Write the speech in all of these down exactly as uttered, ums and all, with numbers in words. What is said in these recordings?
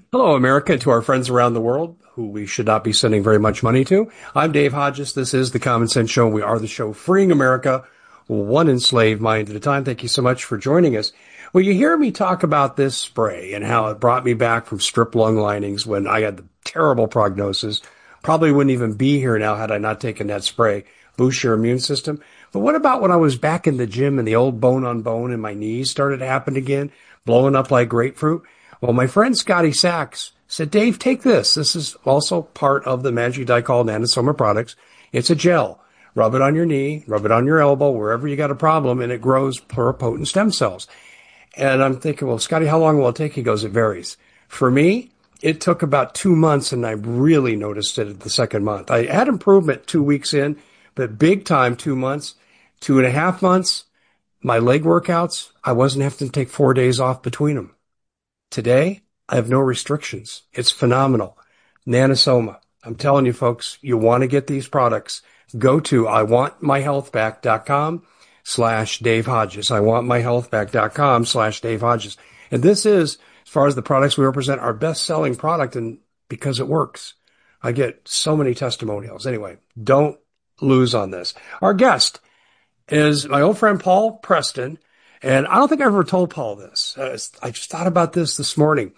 Hello, America, to our friends around the world who we should not be sending very much money to. I'm Dave Hodges. This is the Common Sense Show. We are the show freeing America one enslaved mind at a time. Thank you so much for joining us. Well, you hear me talk about this spray and how it brought me back from strip lung linings when I had the terrible prognosis. Probably wouldn't even be here now had I not taken that spray. Boost your immune system. But what about when I was back in the gym and the old bone on bone and my knees started to happen again, blowing up like grapefruit? Well, my friend Scotty Sachs said, Dave, take this. This is also part of the Magic Dicol Nanosoma products. It's a gel. Rub it on your knee, rub it on your elbow, wherever you got a problem, and it grows pluripotent stem cells. And I'm thinking, well, Scotty, how long will it take? He goes, it varies. For me, it took about two months, and I really noticed it at the second month. I had improvement two weeks in, but big time two months, two and a half months. My leg workouts, I wasn't having to take four days off between them. Today, I have no restrictions. It's phenomenal. Nanosoma. I'm telling you, folks, you want to get these products. Go to iwantmyhealthback.com slash Dave Hodges. iwantmyhealthback.com slash Dave Hodges. And this is, as far as the products we represent, our best-selling product, and because it works. I get so many testimonials. Anyway, don't lose on this. Our guest is my old friend Paul Preston. And I don't think I ever told Paul this. Uh, I just thought about this this morning.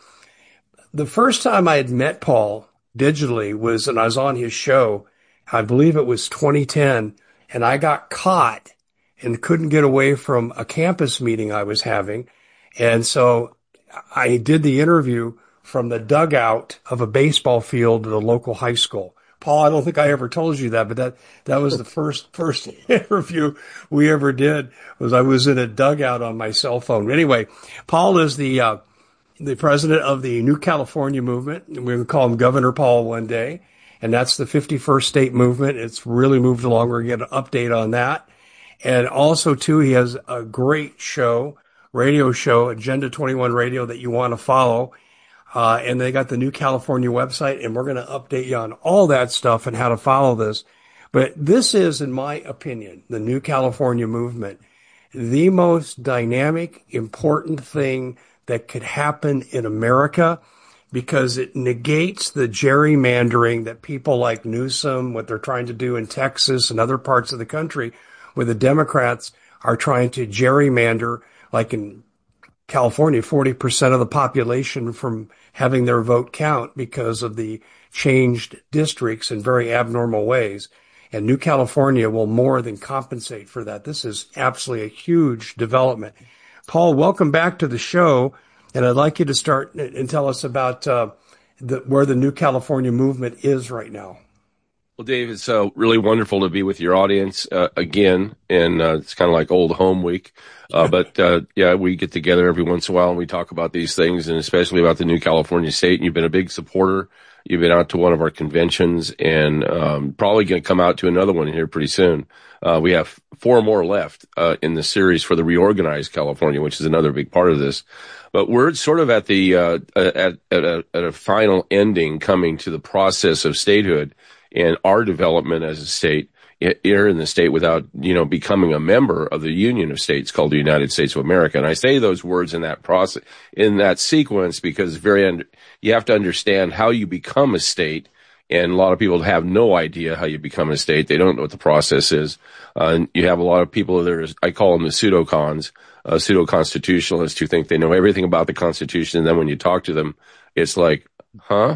The first time I had met Paul digitally was when I was on his show. I believe it was twenty ten, and I got caught and couldn't get away from a campus meeting I was having. And so I did the interview from the dugout of a baseball field at a local high school. Paul, I don't think I ever told you that, but that, that was the first, first interview we ever did. Was I was in a dugout on my cell phone. Anyway, Paul is the, uh, the president of the New California Movement. We're going to call him Governor Paul one day. And that's the fifty-first state movement. It's really moved along. We're going to get an update on that. And also too, he has a great show, radio show, Agenda twenty-one Radio, that you want to follow. Uh, and they got the New California website, and we're going to update you on all that stuff and how to follow this. But this is, in my opinion, the New California Movement, the most dynamic, important thing that could happen in America, because it negates the gerrymandering that people like Newsom, what they're trying to do in Texas and other parts of the country, where the Democrats are trying to gerrymander, like in California, forty percent of the population from having their vote count because of the changed districts in very abnormal ways. And New California will more than compensate for that. This is absolutely a huge development. Paul, welcome back to the show. And I'd like you to start and tell us about uh, the, where the New California Movement is right now. Well, Dave, it's uh, really wonderful to be with your audience uh, again, and uh, it's kind of like old home week. Uh, but, uh, yeah, we get together every once in a while and we talk about these things, and especially about the New California state. And you've been a big supporter. You've been out to one of our conventions, and um, probably going to come out to another one here pretty soon. Uh, we have four more left uh, in the series for the Reorganized California, which is another big part of this. But we're sort of at the uh, at, at, a, at a final ending, coming to the process of statehood and our development as a state here in the state without, you know, becoming a member of the Union of States called the United States of America. And I say those words in that process, in that sequence, because very under, you have to understand how you become a state. And a lot of people have no idea how you become a state. They don't know what the process is. Uh, and you have a lot of people that are, I call them the pseudo-cons, uh, pseudo-constitutionalists, who think they know everything about the Constitution. And then when you talk to them, it's like, huh?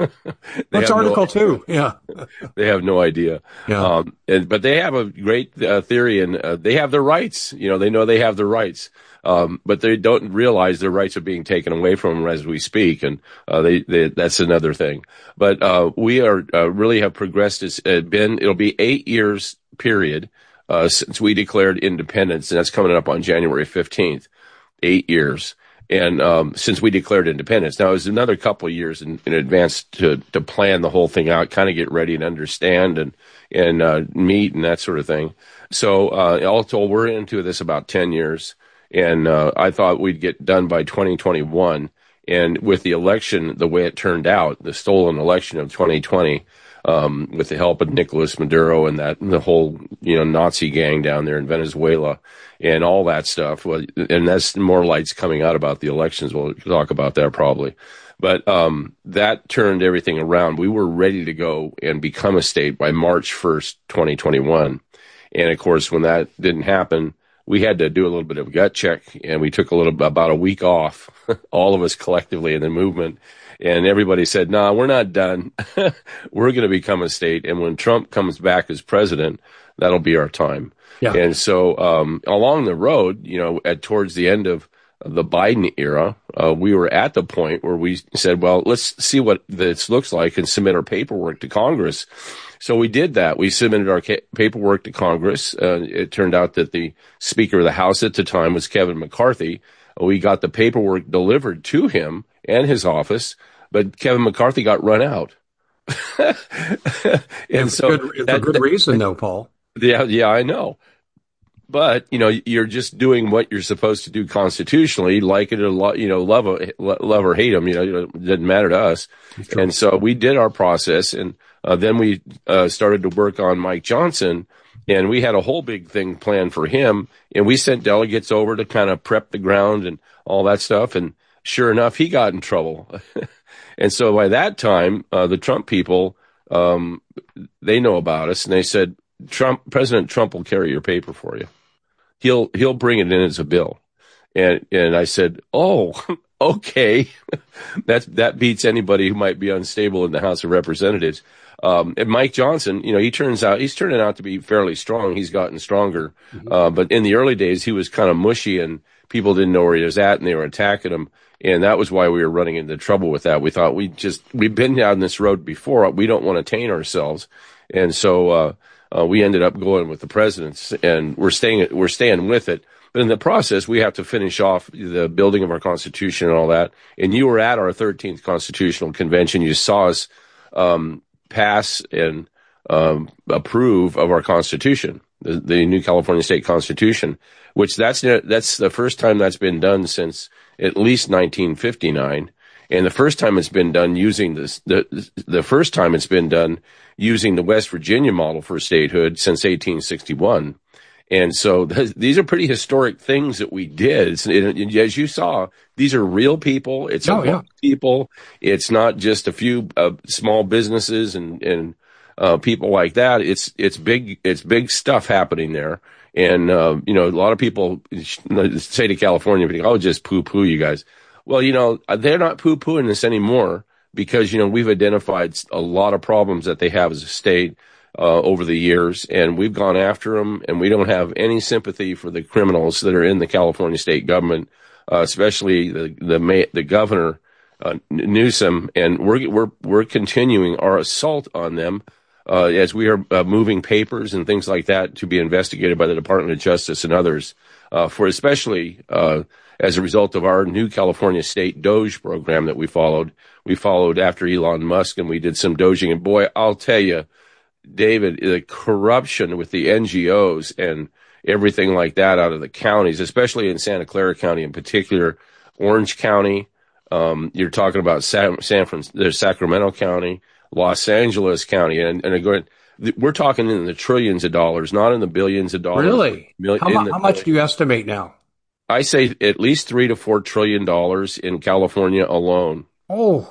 That's Article no, two. Yeah. They have no idea. Yeah. Um, and, but they have a great uh, theory, and uh, they have their rights. You know, they know they have their rights. Um, but they don't realize their rights are being taken away from them as we speak. And, uh, they, they, that's another thing. But, uh, we are, uh, really have progressed. It's uh, been, it'll be eight years period, uh, since we declared independence. And that's coming up on January fifteenth, eight years. And, um, since we declared independence. Now, it was another couple of years in, in advance to, to plan the whole thing out, kind of get ready and understand and, and, uh, meet and that sort of thing. So, uh, all told, we're into this about ten years. And, uh, I thought we'd get done by twenty twenty-one. And with the election, the way it turned out, the stolen election of twenty twenty, um, with the help of Nicolas Maduro and that, and the whole, you know, Nazi gang down there in Venezuela and all that stuff. Well, and that's more lights coming out about the elections. We'll talk about that probably. But um, that turned everything around. We were ready to go and become a state by March first, twenty twenty-one. And of course, when that didn't happen, we had to do a little bit of a gut check, and we took a little about a week off, all of us collectively in the movement. And everybody said, "No, nah, we're not done. We're going to become a state. And when Trump comes back as president, that'll be our time." Yeah. And so um, along the road, you know, at towards the end of the Biden era, uh, we were at the point where we said, well, let's see what this looks like and submit our paperwork to Congress. So we did that. We submitted our ca- paperwork to Congress. Uh, it turned out that the Speaker of the House at the time was Kevin McCarthy. We got the paperwork delivered to him and his office, but Kevin McCarthy got run out. and, and so good, that, for good reason, though, Paul. Yeah, yeah, I know. But, you know, you're just doing what you're supposed to do constitutionally, like it or, lo- you know, love, love or hate them, you know, it doesn't matter to us. Sure. And so we did our process, and uh, then we uh, started to work on Mike Johnson, and we had a whole big thing planned for him, and we sent delegates over to kind of prep the ground and all that stuff, and sure enough, he got in trouble. And so by that time, uh, the Trump people, um, they know about us, and they said, Trump, President Trump will carry your paper for you. He'll, he'll bring it in as a bill. And, and I said, oh, okay. That's, that beats anybody who might be unstable in the House of Representatives. Um, and Mike Johnson, you know, he turns out, he's turning out to be fairly strong. He's gotten stronger. Mm-hmm. Uh, but in the early days, he was kind of mushy and people didn't know where he was at and they were attacking him. And that was why we were running into trouble with that. We thought we just, we've been down this road before. We don't want to taint ourselves. And so, uh, Uh, we ended up going with the presidents, and we're staying, we're staying with it. But in the process, we have to finish off the building of our Constitution and all that. And you were at our thirteenth Constitutional Convention. You saw us um, pass and um, approve of our Constitution, the, the new California State Constitution, which that's that's the first time that's been done since at least nineteen fifty-nine. And the first time it's been done using this, the, the first time it's been done using the West Virginia model for statehood since eighteen sixty-one. And so th- these are pretty historic things that we did. It's, it, as you saw, these are real people. It's oh, yeah. people. It's not just a few uh, small businesses and, and, uh, people like that. It's, it's big, it's big stuff happening there. And, uh, you know, a lot of people say to California, oh, just poo poo you guys. Well, you know, they're not poo-pooing this anymore because, you know, we've identified a lot of problems that they have as a state uh, over the years, and we've gone after them, and we don't have any sympathy for the criminals that are in the California state government, uh, especially the the, the governor, uh, Newsom, and we're we're we're continuing our assault on them uh, as we are uh, moving papers and things like that to be investigated by the Department of Justice and others uh, for especially uh as a result of our new California State Doge program that we followed. We followed after Elon Musk, and we did some Doging. And boy, I'll tell you, David, the corruption with the N G Os and everything like that out of the counties, especially in Santa Clara County in particular, Orange County, um, you're talking about San, San Francisco, there's Sacramento County, Los Angeles County, and, and again, we're talking in the trillions of dollars, not in the billions of dollars. Really? Million, how, mu- how much do you estimate now? I say at least three to four trillion dollars in California alone. Oh,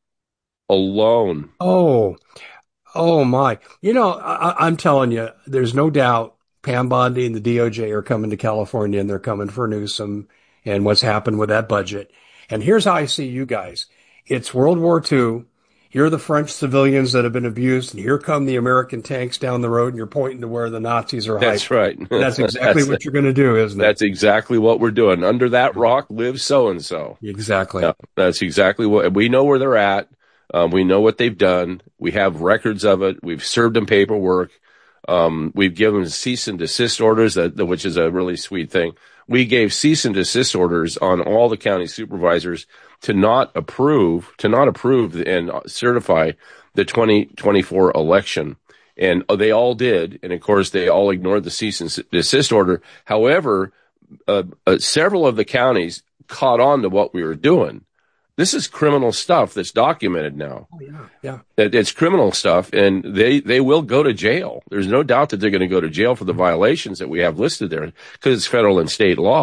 alone. Oh, oh my! You know, I, I'm telling you, there's no doubt Pam Bondi and the D O J are coming to California, and they're coming for Newsom and what's happened with that budget. And here's how I see you guys: it's World War Two. Here are the French civilians that have been abused, and here come the American tanks down the road, and you're pointing to where the Nazis are hiding. That's right. That's exactly that's, what you're going to do, isn't it? That's exactly what we're doing. Under that rock lives so-and-so. Exactly. Yeah, that's exactly what, we know where they're at. Um, we know what they've done. We have records of it. We've served them paperwork. Um, we've given cease and desist orders, that, which is a really sweet thing. We gave cease and desist orders on all the county supervisors to not approve, to not approve and certify the twenty twenty-four election. And they all did. And of course, they all ignored the cease and desist order. However, uh, uh, several of the counties caught on to what we were doing. This is criminal stuff that's documented now. Oh, yeah, yeah. It's criminal stuff, and they, they will go to jail. There's no doubt that they're going to go to jail for the violations that we have listed there because it's federal and state law.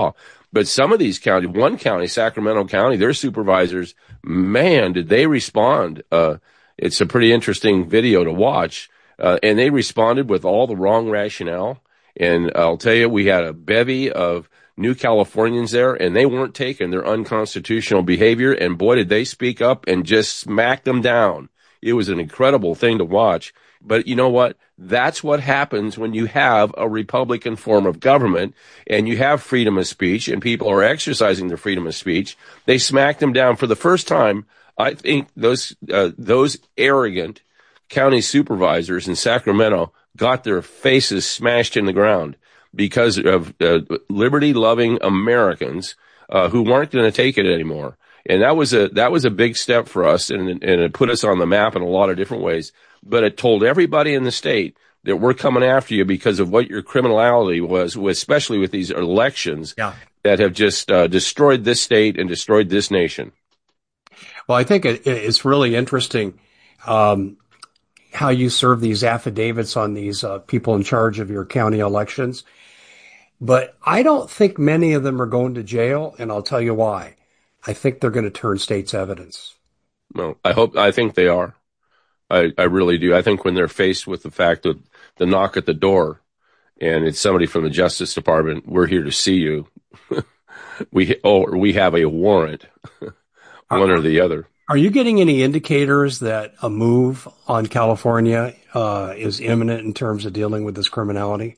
But some of these counties, one county, Sacramento County, their supervisors, man, did they respond. Uh, it's a pretty interesting video to watch. Uh, and they responded with all the wrong rationale. And I'll tell you, we had a bevy of new Californians there, and they weren't taking their unconstitutional behavior. And boy, did they speak up and just smack them down. It was an incredible thing to watch. But you know what? That's what happens when you have a Republican form of government and you have freedom of speech and people are exercising their freedom of speech. They smack them down for the first time. I think those, uh, those arrogant county supervisors in Sacramento got their faces smashed in the ground because of uh, liberty-loving Americans uh, who weren't going to take it anymore. And that was a that was a big step for us, and, and it put us on the map in a lot of different ways. But it told everybody in the state that we're coming after you because of what your criminality was, especially with these elections yeah. that have just uh, destroyed this state and destroyed this nation. Well, I think it, it's really interesting um, how you serve these affidavits on these uh, people in charge of your county elections. But I don't think many of them are going to jail, and I'll tell you why. I think they're going to turn state's evidence. Well, I hope, I think they are. I, I really do. I think when they're faced with the fact of the knock at the door and it's somebody from the Justice Department, we're here to see you. we, or we have a warrant, one or the other. Are you getting any indicators that a move on California, uh, is imminent in terms of dealing with this criminality?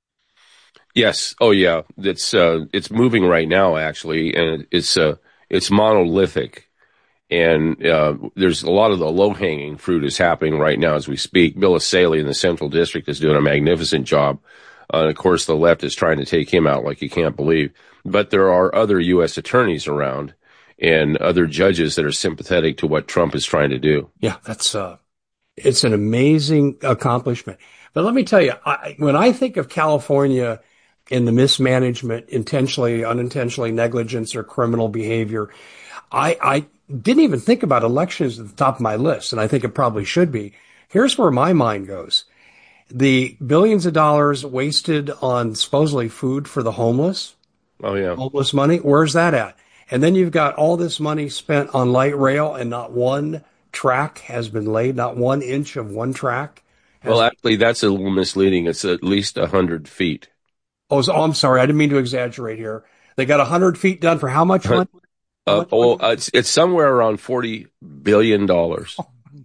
Yes. Oh yeah. It's, uh, it's moving right now, actually. And it's, uh, it's monolithic. And, uh, there's a lot of the low hanging fruit is happening right now as we speak. Bill Asaley in the Central District is doing a magnificent job. Uh, and of course, the left is trying to take him out like you can't believe. But there are other U S attorneys around and other judges that are sympathetic to what Trump is trying to do. Yeah, that's, uh, it's an amazing accomplishment. But let me tell you, I, when I think of California in the mismanagement, intentionally, unintentionally negligence or criminal behavior, I, I didn't even think about elections at the top of my list, and I think it probably should be. Here's where my mind goes. The billions of dollars wasted on supposedly food for the homeless. Oh, yeah. Homeless money. Where's that at? And then you've got all this money spent on light rail and not one track has been laid, not one inch of one track. Well, actually, that's a little misleading. It's at least a hundred feet. Oh, so, oh, I'm sorry. I didn't mean to exaggerate here. They got a hundred feet done for how much money? Uh, oh, uh, it's, it's somewhere around forty billion dollars.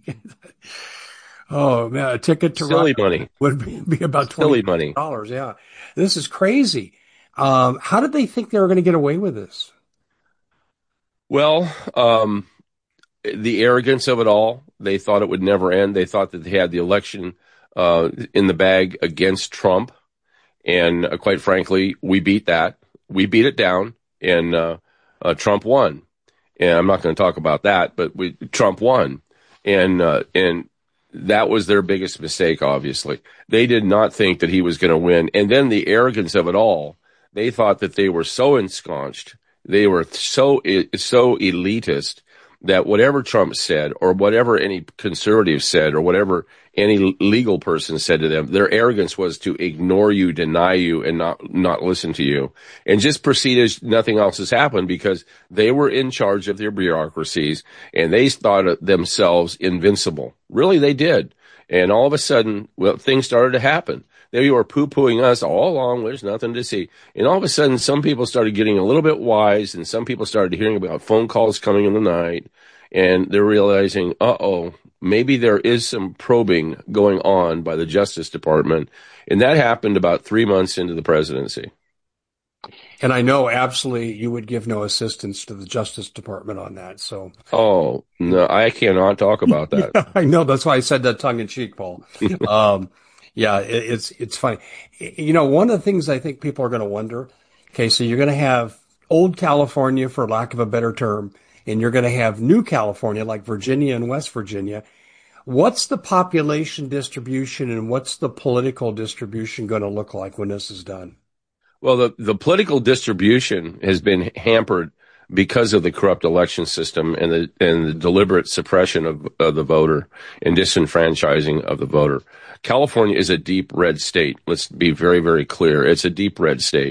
Oh, man, a ticket to silly money would be, be about twenty billion dollars. Yeah. This is crazy. Um, how did they think they were going to get away with this? Well, um, the arrogance of it all, they thought it would never end. They thought that they had the election, uh, in the bag against Trump. And uh, quite frankly, we beat that. We beat it down, and uh, uh, Trump won. And I'm not going to talk about that, but we, Trump won. And uh, and that was their biggest mistake, obviously. They did not think that he was going to win. And then the arrogance of it all, they thought that they were so ensconced, they were so so elitist, that whatever Trump said or whatever any conservative said or whatever any legal person said to them, their arrogance was to ignore you, deny you, and not, not listen to you, and just proceed as nothing else has happened because they were in charge of their bureaucracies and they thought themselves invincible. Really, they did. And all of a sudden, well, things started to happen. They were poo-pooing us all along. There's nothing to see. And all of a sudden, some people started getting a little bit wise, and some people started hearing about phone calls coming in the night, and they're realizing, uh-oh, maybe there is some probing going on by the Justice Department. And that happened about three months into the presidency. And I know absolutely you would give no assistance to the Justice Department on that. So, oh, no, I cannot talk about that. Yeah, I know. That's why I said that tongue in cheek, Paul. um, Yeah, it's, it's funny. You know, one of the things I think people are going to wonder, okay, so you're going to have old California, for lack of a better term, and you're going to have new California, like Virginia and West Virginia. What's the population distribution and what's the political distribution going to look like when this is done? Well, the, the political distribution has been hampered because of the corrupt election system and the, and the deliberate suppression of, of the voter and disenfranchising of the voter. California is a deep red state. Let's be very, very clear. It's a deep red state.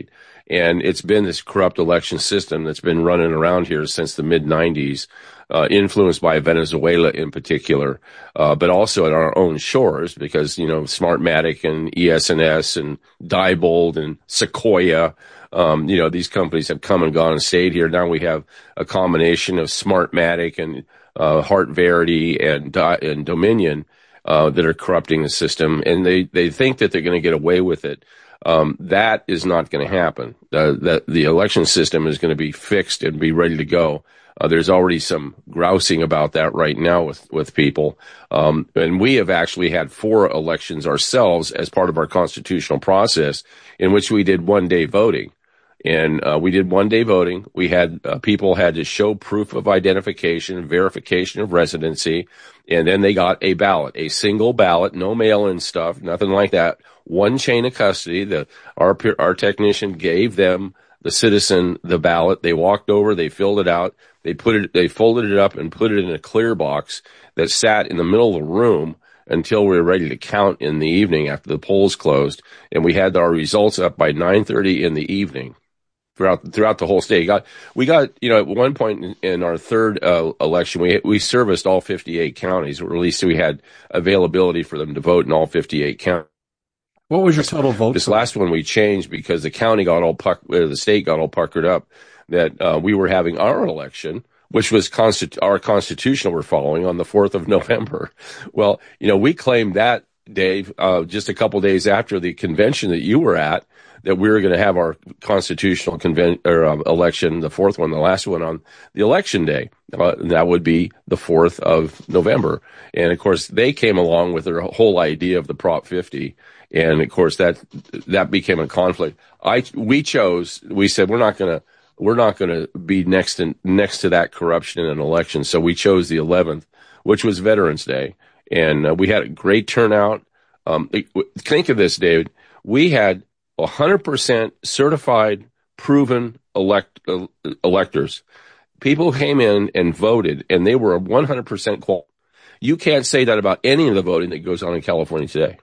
And it's been this corrupt election system that's been running around here since the mid nineties, uh, influenced by Venezuela in particular, uh, but also at our own shores because, you know, Smartmatic and E S N S and Diebold and Sequoia, um, you know, these companies have come and gone and stayed here. Now we have a combination of Smartmatic and, uh, Heart Verity and, and Dominion, uh, that are corrupting the system. And they, they think that they're going to get away with it. Um, that is not going to happen. Uh, that the election system is going to be fixed and be ready to go. Uh, there's already some grousing about that right now with, with people. Um, and we have actually had four elections ourselves as part of our constitutional process in which we did one day voting. And, uh, we did one day voting. We had, uh, people had to show proof of identification, verification of residency, and then they got a ballot, a single ballot, no mail-in stuff, nothing like that. One chain of custody. The, our, our technician gave them, the citizen, the ballot. They walked over, they filled it out, they put it, they folded it up and put it in a clear box that sat in the middle of the room until we were ready to count in the evening after the polls closed. And we had our results up by nine thirty in the evening. Throughout, throughout the whole state. Got, we got, you know, at one point in, in our third, uh, election, we, we serviced all fifty-eight counties, or at least we had availability for them to vote in all fifty-eight counties. What was your total vote? This last one we changed because the county got all puck, or the state got all puckered up that, uh, we were having our election, which was constitu- our constitutional we're following on the fourth of November. Well, you know, we claimed that, Dave, uh, just a couple days after the convention that you were at, that we were going to have our constitutional conven- or um, election, the fourth one, the last one on the election day. Uh, that would be the fourth of November. And of course, they came along with their whole idea of the Prop fifty. And of course, that, that became a conflict. I, we chose, we said, we're not going to, we're not going to be next to, next to that corruption in an election. So we chose the eleventh, which was Veterans Day. And uh, we had a great turnout. Um, think of this, David. We had one hundred percent certified, proven elect, uh, electors. People came in and voted, and they were one hundred percent qualified. You can't say that about any of the voting that goes on in California today.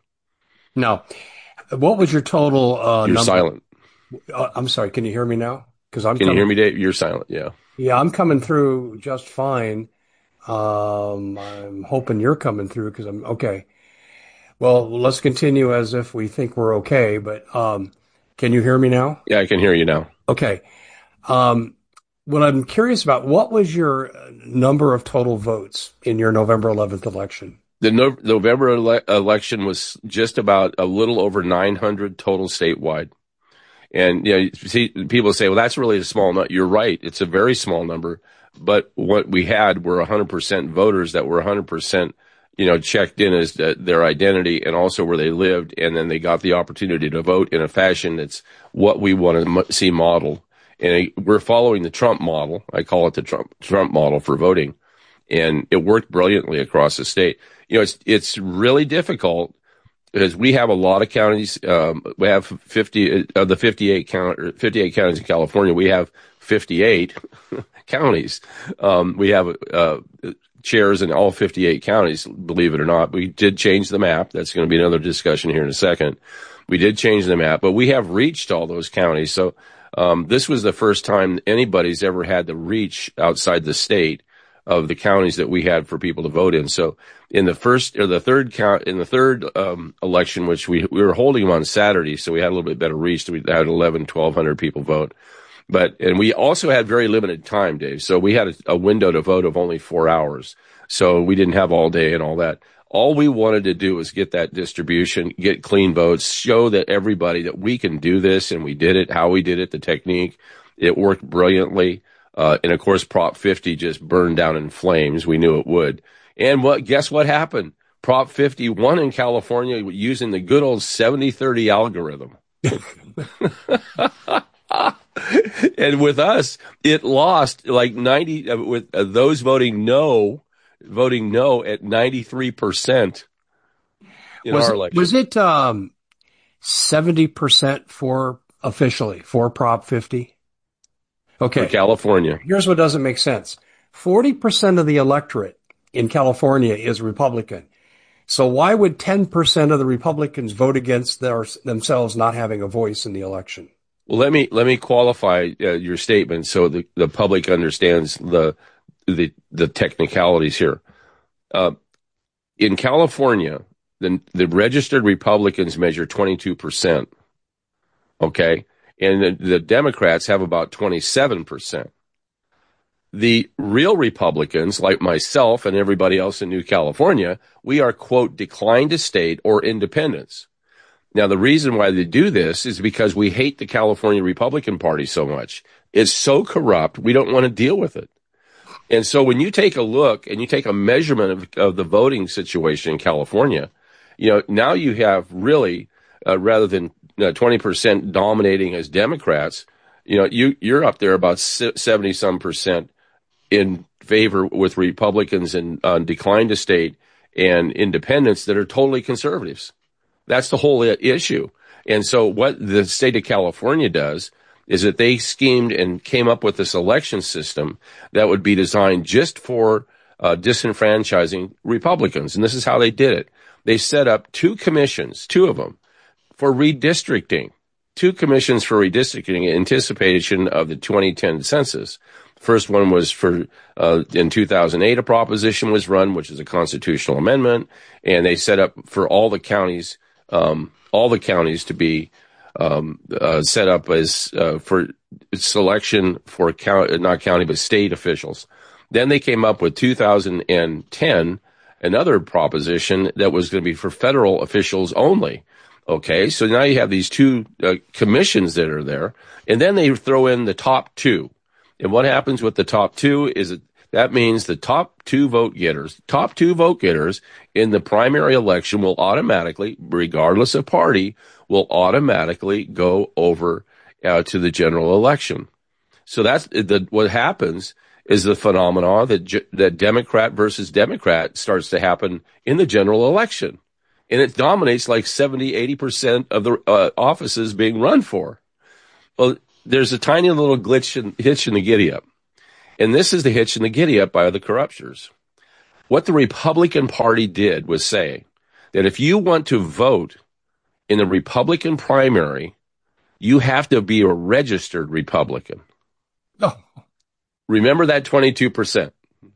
No. What was your total uh, You're number? silent. Uh, I'm sorry. Can you hear me now? Because I'm. Can coming, you hear me, Dave? You're silent. Yeah. Yeah, I'm coming through just fine. Um, I'm hoping you're coming through because I'm okay. Well, let's continue as if we think we're okay, but, um, can you hear me now? Yeah, I can hear you now. Okay. Um, what I'm curious about, what was your number of total votes in your November eleventh election? The no- November ele- election was just about a little over nine hundred total statewide. And, you know, see, people say, well, that's really a small number. You're right. It's a very small number. But what we had were one hundred percent voters that were one hundred percent you know, checked in as uh, their identity and also where they lived. And then they got the opportunity to vote in a fashion that's what we want to mo- see modeled. And we're following the Trump model. I call it the Trump, Trump model for voting. And it worked brilliantly across the state. You know, it's, it's really difficult because we have a lot of counties. Um, we have fifty of the fifty-eight count, or fifty-eight counties in California. We have fifty-eight counties. Um, we have, uh, chairs in all fifty-eight counties, believe it or not. We did change the map. That's going to be another discussion here in a second. We did change the map, but we have reached all those counties. So, um, this was the first time anybody's ever had the reach outside the state of the counties that we had for people to vote in. So in the first or the third count, in the third, um, election, which we, we were holding them on Saturday. So we had a little bit better reach. So we had eleven, twelve hundred people vote. But, and we also had very limited time, Dave. So we had a, a window to vote of only four hours. So we didn't have all day and all that. All we wanted to do was get that distribution, get clean votes, show that everybody that we can do this, and we did it, how we did it, the technique. It worked brilliantly. Uh, and of course, Prop fifty just burned down in flames. We knew it would. And what, guess what happened? Prop fifty won in California using the good old seventy thirty algorithm. And with us, it lost like ninety, uh, with uh, those voting no, voting no at ninety-three percent in was our it, election. Was it, um, seventy percent for officially for Prop fifty? Okay. For California. Here's what doesn't make sense. forty percent of the electorate in California is Republican. So why would ten percent of the Republicans vote against their, themselves not having a voice in the election? Well, let me let me qualify uh, your statement so the, the public understands the the the technicalities here. Uh, in California, the the registered Republicans measure twenty-two percent. Okay, and the, the Democrats have about twenty-seven percent. The real Republicans, like myself and everybody else in New California, we are, quote, declined to state or independents. Now, the reason why they do this is because we hate the California Republican Party so much. It's so corrupt, we don't want to deal with it. And so when you take a look and you take a measurement of, of the voting situation in California, you know, now you have really, uh, rather than uh, twenty percent dominating as Democrats, you know, you, you're up there about seventy some percent in favor with Republicans and uh, decline to state and independents that are totally conservatives. That's the whole issue. And so what the state of California does is that they schemed and came up with this election system that would be designed just for uh, disenfranchising Republicans. And this is how they did it. They set up two commissions, two of them, for redistricting. Two commissions for redistricting in anticipation of the twenty ten census. First one was for, uh, in two thousand eight, a proposition was run, which is a constitutional amendment, and they set up for all the counties Um, all the counties to be um, uh, set up as uh, for selection for count, not county, but state officials. Then they came up with two thousand ten, another proposition that was going to be for federal officials only. Okay, so now you have these two uh, commissions that are there, and then they throw in the top two. And what happens with the top two is that that means the top two vote getters, top two vote getters in the primary election will automatically, regardless of party, will automatically go over uh, to the general election. So that's the, what happens is the phenomena that that Democrat versus Democrat starts to happen in the general election. And it dominates like seventy, eighty percent of the uh, offices being run for. Well, there's a tiny little glitch and hitch in the giddy up. And this is the hitch and the giddy up by the corruptors. What the Republican Party did was say that if you want to vote in the Republican primary, you have to be a registered Republican. Oh. Remember that twenty-two percent.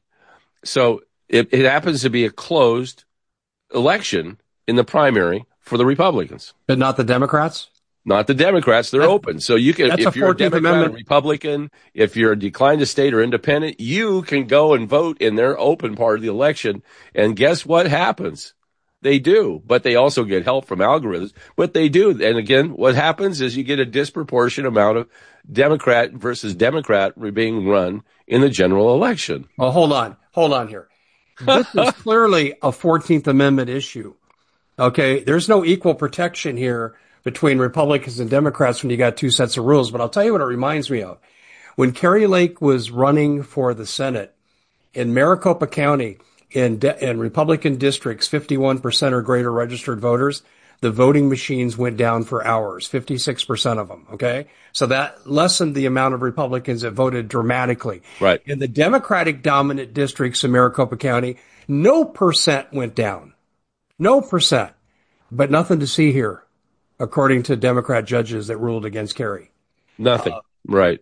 So it, it happens to be a closed election in the primary for the Republicans. But not the Democrats? Not the Democrats. They're that's, open. So you can, if you're a Democrat, a Republican, if you're declined to state or independent, you can go and vote in their open part of the election. And guess what happens? They do, but they also get help from algorithms, but they do. And again, what happens is you get a disproportionate amount of Democrat versus Democrat being run in the general election. Well, hold on. Hold on here. This is clearly a fourteenth Amendment issue. Okay. There's no equal protection here between Republicans and Democrats when you got two sets of rules. But I'll tell you what it reminds me of. When Kari Lake was running for the Senate in Maricopa County, in, de- in Republican districts, fifty-one percent or greater registered voters, the voting machines went down for hours, fifty-six percent of them. Okay. So that lessened the amount of Republicans that voted dramatically. Right. In the Democratic dominant districts in Maricopa County, no percent went down. No percent. But nothing to see here, according to Democrat judges that ruled against Kari. Nothing. Uh, right.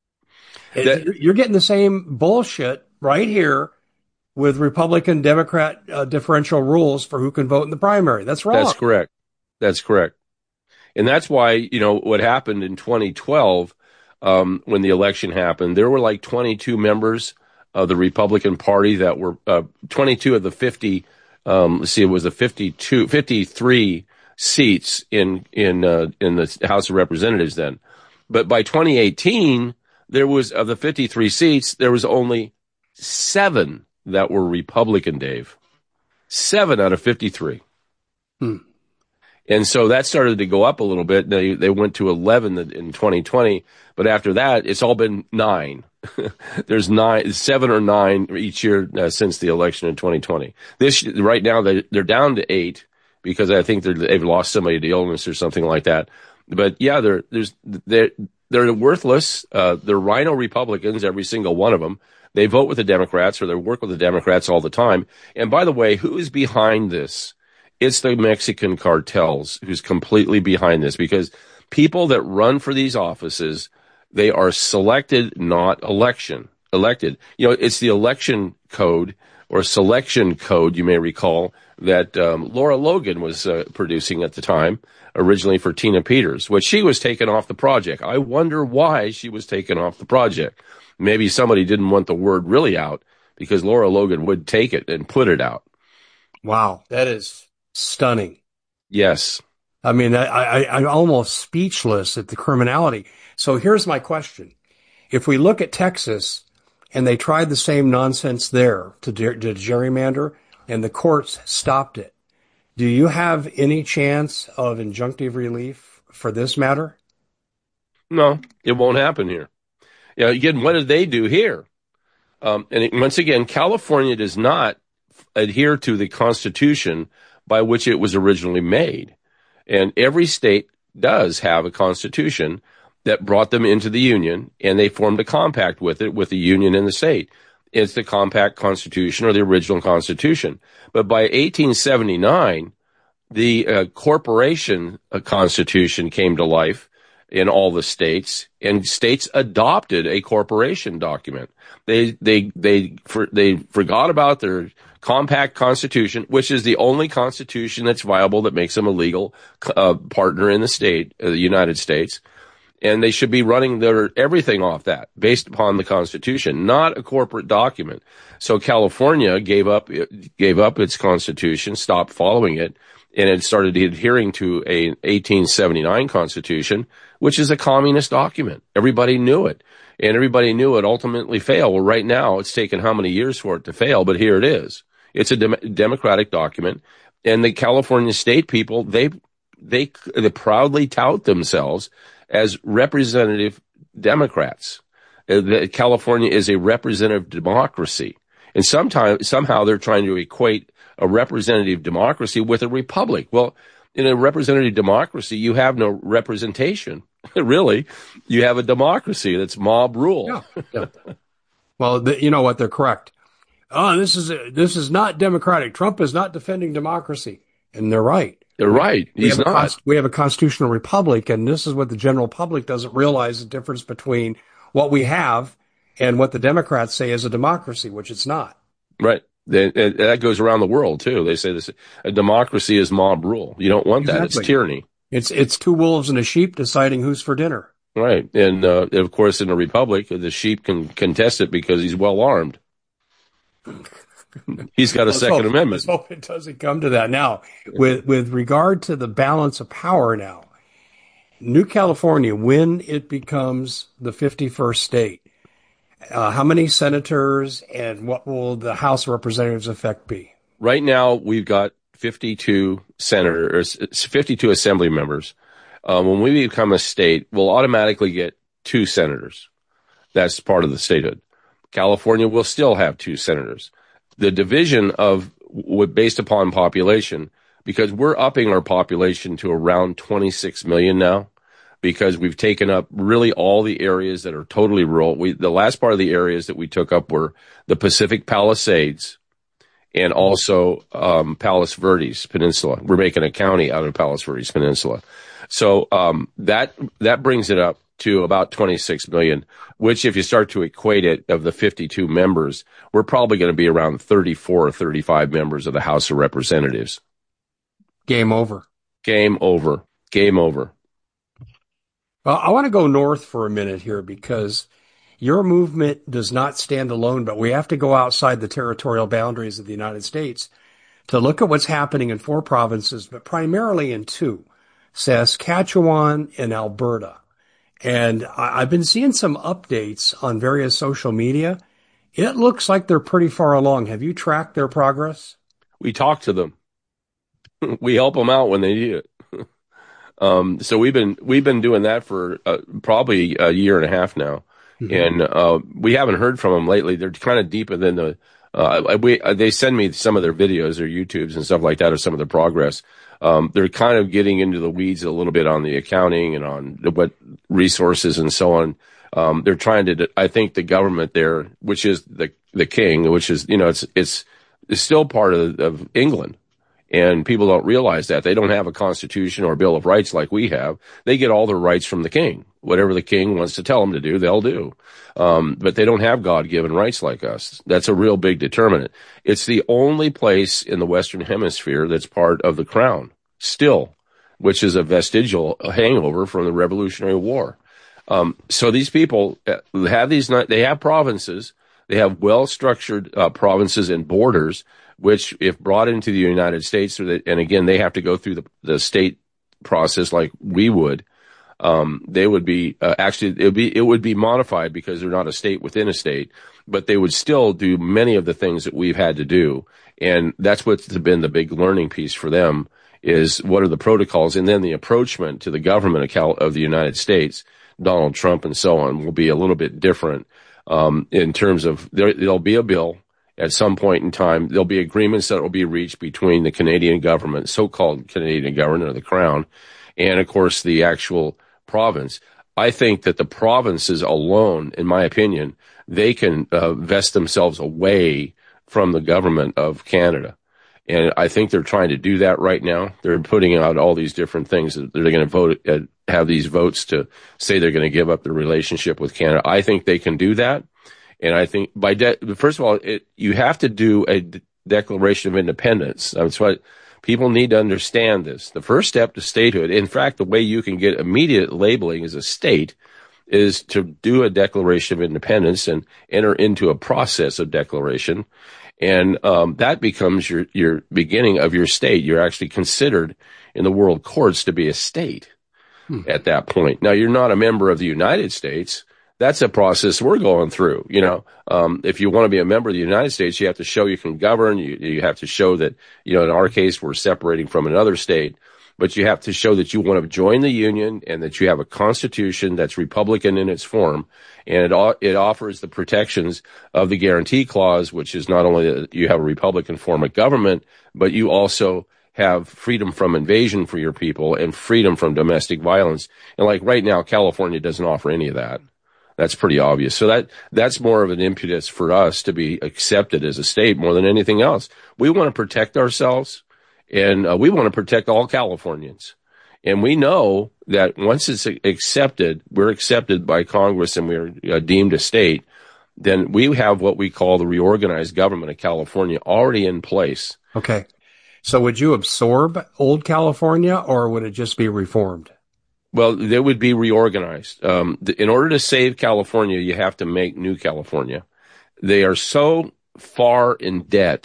That, you're getting the same bullshit right here with Republican Democrat uh, differential rules for who can vote in the primary. That's wrong. That's correct. That's correct. And that's why, you know, what happened in twenty twelve, um, when the election happened, there were like twenty-two members of the Republican Party that were, uh, twenty-two of the fifty, um, let's see, it was the fifty-two, fifty-three seats in, in, uh, in the House of Representatives then. But by twenty eighteen, there was, of the fifty-three seats, there was only seven that were Republican, Dave. Seven out of fifty-three. Hmm. And so that started to go up a little bit. They, they went to eleven in twenty twenty, but after that, it's all been nine. There's nine, seven or nine each year uh, since the election in twenty twenty. This, right now, they, they're down to eight because I think they're, they've lost somebody to illness or something like that. But yeah, they're, there's, they're, they're worthless. Uh, they're rhino Republicans, every single one of them. They vote with the Democrats or they work with the Democrats all the time. And by the way, who is behind this? It's the Mexican cartels who's completely behind this, because people that run for these offices, they are selected, not election elected. You know, it's the election code or selection code, you may recall, that um, Laura Logan was uh, producing at the time, originally for Tina Peters, which she was taken off the project. I wonder why she was taken off the project. Maybe somebody didn't want the word really out, because Laura Logan would take it and put it out. Wow, that is stunning. Yes. I mean, I, I, I'm almost speechless at the criminality. So here's my question. If we look at Texas, and they tried the same nonsense there to, to gerrymander, and the courts stopped it, do you have any chance of injunctive relief for this matter? No, it won't happen here. You know, again, what did they do here? Um, and it, once again, California does not adhere to the Constitution by which it was originally made. And every state does have a constitution that brought them into the Union, and they formed a compact with it, with the Union and the state. It's the compact constitution or the original constitution. But by eighteen seventy-nine, the uh, corporation uh, constitution came to life in all the states, and states adopted a corporation document. They they they for, they forgot about their compact constitution, which is the only constitution that's viable that makes them a legal uh, partner in the state, uh, the United States. And they should be running their everything off that, based upon the Constitution, not a corporate document. So California gave up gave up its Constitution, stopped following it, and it started adhering to a eighteen seventy-nine Constitution, which is a communist document. Everybody knew it, and everybody knew it ultimately failed. Well, right now, it's taken how many years for it to fail, but here it is. It's a dem- democratic document, and the California state people, they they they proudly tout themselves as representative Democrats. Uh, California is a representative democracy. And sometimes, somehow they're trying to equate a representative democracy with a republic. Well, in a representative democracy, you have no representation. Really, you have a democracy that's mob rule. Yeah. Yeah. Well, the, you know what? They're correct. Oh, this is a, this is not democratic. Trump is not defending democracy. And they're right. They're right. He's we not. A, we have a constitutional republic, and this is what the general public doesn't realize, the difference between what we have and what the Democrats say is a democracy, which it's not. Right. That goes around the world, too. They say this, a democracy is mob rule. You don't want that. Exactly. It's tyranny. It's it's two wolves and a sheep deciding who's for dinner. Right. And, uh, of course, in a republic, the sheep can contest it because he's well armed. He's got a Second hope, Amendment. Let's hope it doesn't come to that. Now, with with regard to the balance of power now, New California, when it becomes the fifty-first state, uh, how many senators and what will the House of Representatives effect be? Right now, we've got fifty-two senators, fifty-two assembly members. Um, when we become a state, we'll automatically get two senators. That's part of the statehood. California will still have two senators. The division of based upon population, because we're upping our population to around twenty-six million now, because we've taken up really all the areas that are totally rural. We, the last part of the areas that we took up were the Pacific Palisades and also um, Palos Verdes Peninsula. We're making a county out of Palos Verdes Peninsula. So um, that that brings it up to about twenty-six million, which if you start to equate it, of the fifty-two members, we're probably going to be around thirty-four or thirty-five members of the House of Representatives. Game over. Game over. Game over. Well, I want to go north for a minute here, because your movement does not stand alone, but we have to go outside the territorial boundaries of the United States to look at what's happening in four provinces, but primarily in two, Saskatchewan and Alberta. And I've been seeing some updates on various social media. It looks like they're pretty far along. Have you tracked their progress? We talk to them. We help them out when they need it. um, so we've been we've been doing that for uh, probably a year and a half now, mm-hmm. and uh, we haven't heard from them lately. They're kind of deeper than the. Uh, we uh, they send me some of their videos, their YouTubes and stuff like that, of some of their progress. Um, they're kind of getting into the weeds a little bit on the accounting and on the, what resources and so on. Um, they're trying to, I think the government there, which is the, the king, which is, you know, it's, it's, it's still part of, of England. And people don't realize that. They don't have a constitution or a Bill of Rights like we have. They get all their rights from the king. Whatever the king wants to tell them to do, they'll do. Um, but they don't have God-given rights like us. That's a real big determinant. It's the only place in the Western Hemisphere that's part of the crown, still, which is a vestigial hangover from the Revolutionary War. Um, so these people have these, they have provinces, they have well-structured uh, provinces and borders, which if brought into the United States, and again, they have to go through the, the state process like we would, um, they would be, uh, actually, it would be, it would be modified because they're not a state within a state, but they would still do many of the things that we've had to do. And that's what's been the big learning piece for them, is what are the protocols, and then the approachment to the government of, Cal- of the United States, Donald Trump and so on, will be a little bit different, um, in terms of there, there'll be a bill. At some point in time, there'll be agreements that will be reached between the Canadian government, so-called Canadian government or the Crown, and of course the actual province. I think that the provinces alone, in my opinion, they can uh, vest themselves away from the government of Canada. And I think they're trying to do that right now. They're putting out all these different things that they're going to vote, uh, have these votes to say they're going to give up their relationship with Canada. I think they can do that. And I think by de- first of all, it, you have to do a d- Declaration of Independence. That's what people need to understand this. The first step to statehood, in fact, the way you can get immediate labeling as a state is to do a Declaration of Independence and enter into a process of declaration. And um, that becomes your, your beginning of your state. You're actually considered in the world courts to be a state hmm. at that point. Now, you're not a member of the United States. That's a process we're going through. You know, um, if you want to be a member of the United States, you have to show you can govern. You, you have to show that, you know, in our case, we're separating from another state, but you have to show that you want to join the Union and that you have a constitution that's Republican in its form. And it, it offers the protections of the Guarantee Clause, which is not only that you have a Republican form of government, but you also have freedom from invasion for your people and freedom from domestic violence. And like right now, California doesn't offer any of that. That's pretty obvious. So that, that's more of an impetus for us to be accepted as a state more than anything else. We want to protect ourselves, and uh, we want to protect all Californians. And we know that once it's accepted, we're accepted by Congress and we're uh, deemed a state, then we have what we call the reorganized government of California already in place. Okay. So would you absorb old California, or would it just be reformed? Well, they would be reorganized. Um, th- in order to save California, you have to make new California. They are so far in debt.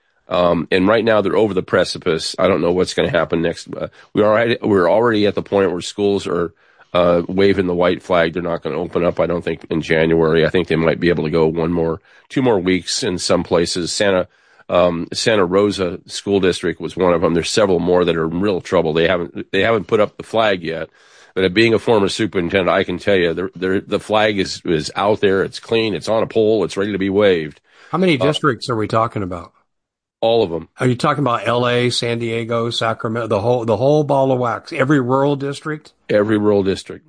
Um, and right now they're over the precipice. I don't know what's going to happen next. Uh, we're already, we're already at the point where schools are, uh, waving the white flag. They're not going to open up, I don't think, in January. I think they might be able to go one more, two more weeks in some places. Santa, um, Santa Rosa School District was one of them. There's several more that are in real trouble. They haven't, they haven't put up the flag yet. But being a former superintendent, I can tell you the, the, the flag is, is out there. It's clean. It's on a pole. It's ready to be waved. How many districts uh, are we talking about? All of them. Are you talking about L A, San Diego, Sacramento, the whole, the whole ball of wax, every rural district? Every rural district.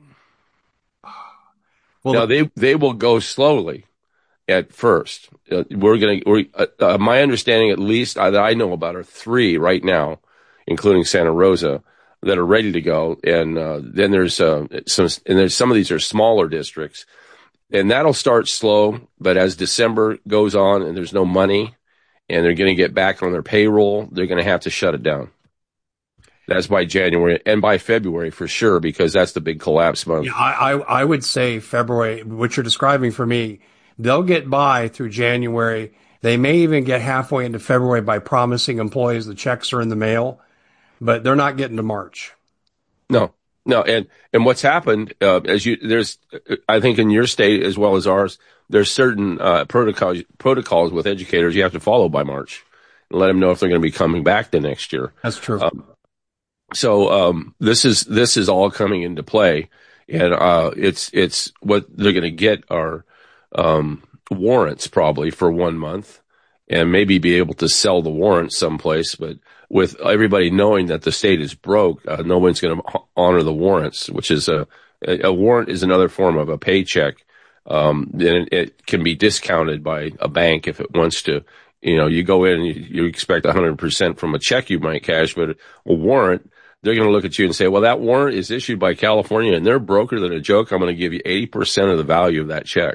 Well, now the- they, they will go slowly at first. Uh, we're going to, uh, uh, my understanding, at least uh, that I know about, are three right now, including Santa Rosa, that are ready to go. And, uh, then there's, uh, some, and there's some of these are smaller districts, and that'll start slow. But as December goes on and there's no money and they're going to get back on their payroll, they're going to have to shut it down. That's by January and by February for sure, because that's the big collapse month. Yeah, I, I, I would say February, what you're describing for me, they'll get by through January. They may even get halfway into February by promising employees the checks are in the mail. But they're not getting to March. No, no. And, and what's happened, uh, as you, there's, I think in your state as well as ours, there's certain, uh, protocols, protocols with educators you have to follow by March and let them know if they're going to be coming back the next year. That's true. Um, so, um, this is, this is all coming into play, and, uh, it's, it's what they're going to get are, um, warrants probably for one month, and maybe be able to sell the warrants someplace, but with everybody knowing that the state is broke, uh, no one's going to honor the warrants, which is a, a warrant is another form of a paycheck. Um, then it, it can be discounted by a bank if it wants to You know, you go in and you, you expect one hundred percent from a check you might cash, but a warrant, they're going to look at you and say, well, that warrant is issued by California and they're broker than a joke. I'm going to give you eighty percent of the value of that check.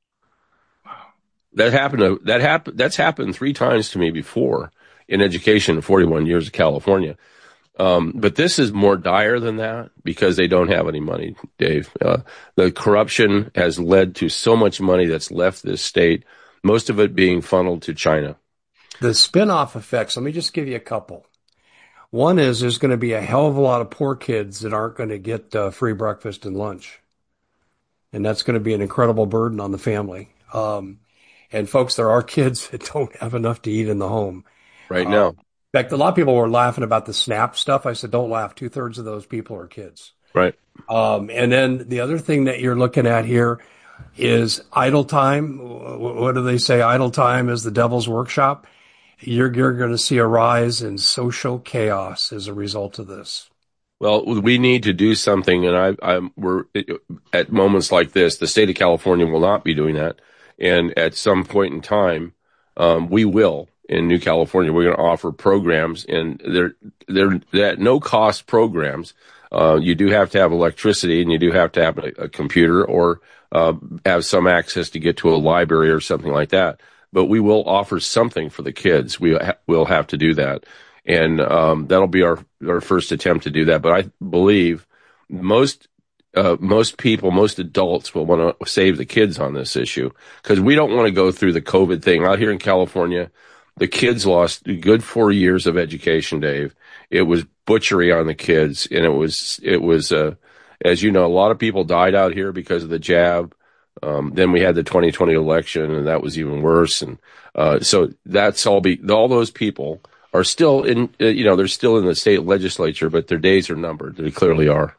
That happened to, that happened, that's happened three times to me before in education in forty-one years of California. Um, but this is more dire than that because they don't have any money, Dave. Uh, the corruption has led to so much money that's left this state, most of it being funneled to China. The spin-off effects, let me just give you a couple. One is there's going to be a hell of a lot of poor kids that aren't going to get uh, free breakfast and lunch. And that's going to be an incredible burden on the family. Um, and folks, there are kids that don't have enough to eat in the home. Right now. Um, in fact, a lot of people were laughing about the SNAP stuff. I said, don't laugh. Two thirds of those people are kids. Right. Um, and then the other thing that you're looking at here is idle time. What do they say? Idle time is the devil's workshop. You're, you're going to see a rise in social chaos as a result of this. Well, we need to do something. And I, I'm, we're at moments like this, the state of California will not be doing that. And at some point in time, um, we will. In New California, we're going to offer programs, and they're they're, they're at no cost programs. Uh, you do have to have electricity, and you do have to have a, a computer or uh, have some access to get to a library or something like that. But we will offer something for the kids. We ha- will have to do that, and um, that'll be our our first attempt to do that. But I believe most uh, most people, most adults, will want to save the kids on this issue because we don't want to go through the COVID thing out here in California. The kids lost a good four years of education, Dave. It was butchery on the kids, and it was, it was, uh, as you know, a lot of people died out here because of the jab. Um, then we had the twenty twenty election, and that was even worse. And, uh, so that's all be, all those people are still in, uh, you know, they're still in the state legislature, but their days are numbered. They clearly are.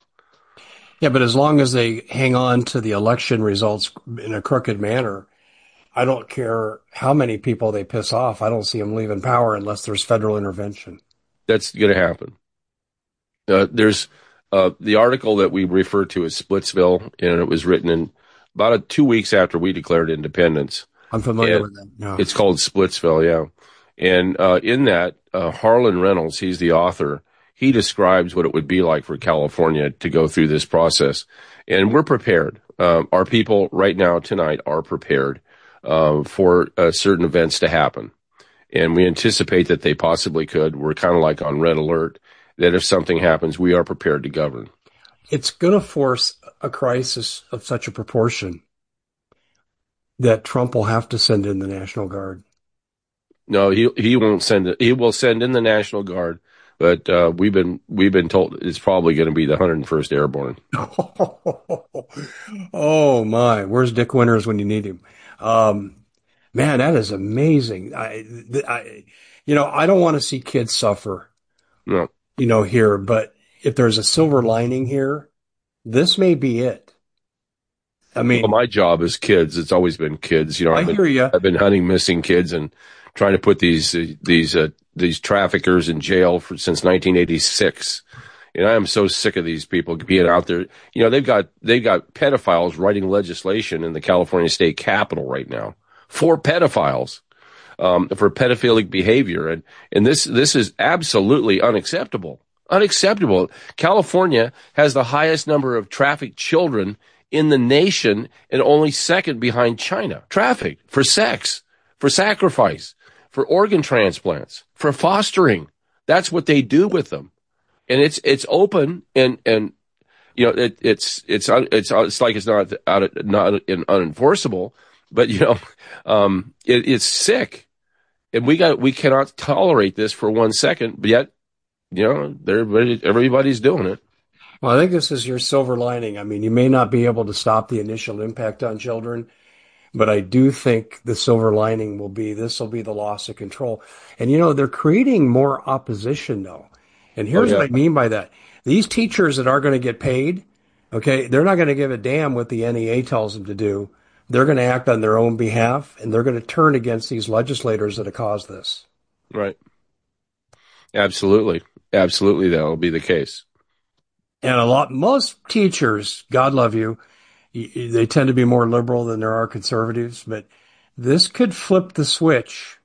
Yeah, but as long as they hang on to the election results in a crooked manner, I don't care how many people they piss off. I don't see them leaving power unless there's federal intervention. That's going to happen. Uh, there's uh, the article that we refer to as Splitsville, and it was written in about a, two weeks after we declared independence. I'm familiar and with that. Yeah. It's called Splitsville, yeah. And uh, in that, uh, Harlan Reynolds, he's the author, he describes what it would be like for California to go through this process. And we're prepared. Um, our people right now, tonight, are prepared. Uh, for uh, certain events to happen. And we anticipate that they possibly could. We're kind of like on red alert that if something happens, we are prepared to govern. It's going to force a crisis of such a proportion that Trump will have to send in the National Guard. No, he he won't send it. He will send in the National Guard, but uh, we've been we've been told it's probably going to be the one hundred first Airborne. Oh my! Where's Dick Winters when you need him? Um, man, that is amazing. I, I, you know, I don't want to see kids suffer, No. you know, here, but if there's a silver lining here, this may be it. I mean, well, my job is kids. It's always been kids. You know, I I've been, hear you. I've been hunting missing kids and trying to put these, uh, these, uh, these traffickers in jail for, since nineteen eighty-six. And I am so sick of these people being out there. You know, they've got, they've got pedophiles writing legislation in the California state capitol right now for pedophiles, um, for pedophilic behavior. And, and this, this is absolutely unacceptable. Unacceptable. California has the highest number of trafficked children in the nation and only second behind China. Trafficked for sex, for sacrifice, for organ transplants, for fostering. That's what they do with them. And it's, it's open and, and, you know, it, it's, it's, it's, it's like it's not out of, not unenforceable, but, you know, um, it, it's sick. And we got, we cannot tolerate this for one second, but yet, you know, everybody, everybody's doing it. Well, I think this is your silver lining. I mean, you may not be able to stop the initial impact on children, but I do think the silver lining will be this will be the loss of control. And, you know, they're creating more opposition, though. And here's oh, yeah. what I mean by that. These teachers that are going to get paid, okay, they're not going to give a damn what the N E A tells them to do. They're going to act on their own behalf, and they're going to turn against these legislators that have caused this. Right. Absolutely. Absolutely, that will be the case. And a lot, most teachers, God love you, they tend to be more liberal than there are conservatives, but this could flip the switch